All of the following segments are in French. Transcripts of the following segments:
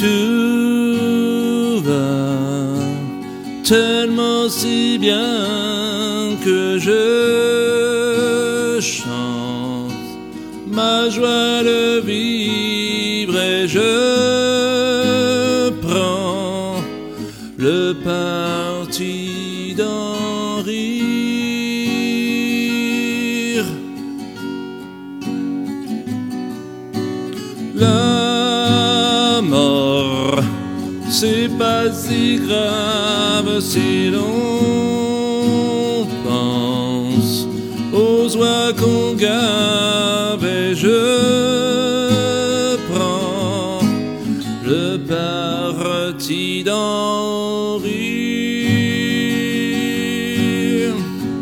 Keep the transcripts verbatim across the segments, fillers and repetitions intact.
Tout va tellement si bien que je chante ma joie de vivre et je prends le parti d'en rire. La mort, c'est pas si grave si l'on pense aux oies qu'on gave et je prends le parti d'en rire.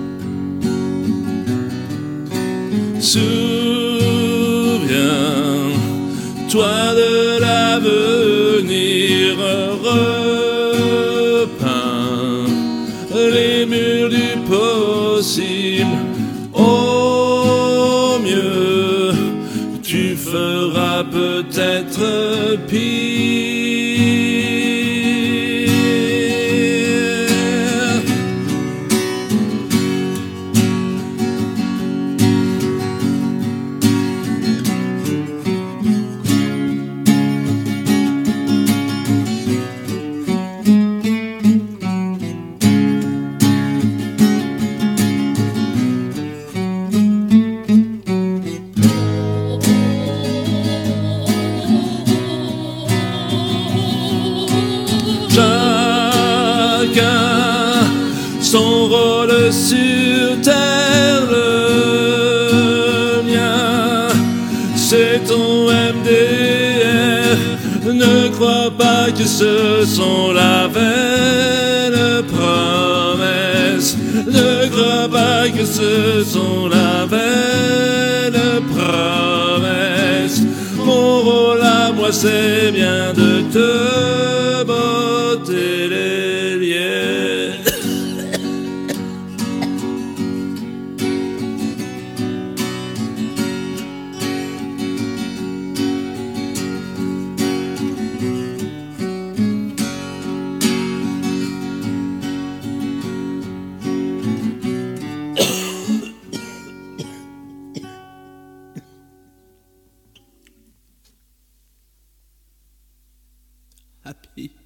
Souviens-toi de l'avenir, repeins les murs du possible. Au mieux, tu feras peut-être pire. Chacun son rôle sur terre, le mien c'est ton M D R. Ne crois pas que ce sont la vaine promesse. Ne crois pas que ce sont la vaine promesse. Mon rôle à moi c'est bien de te botter les liens. Happy.